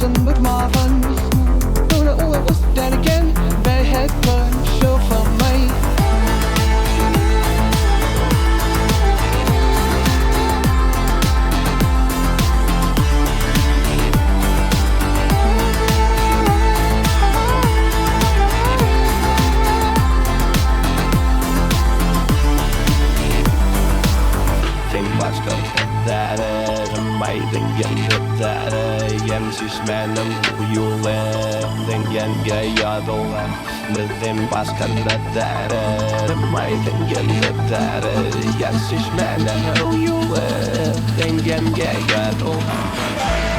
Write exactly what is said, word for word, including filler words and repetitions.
som mødte morgen. Nogle uger Rusland igen. Hvad havde på en show for mig? Der er mig, den gjorde der er Jensis mand om julen. Den gjorde jeg dog med dem baskerne. Der er mig, den gjorde der er Jensis mand om julen. Den gjorde jeg dog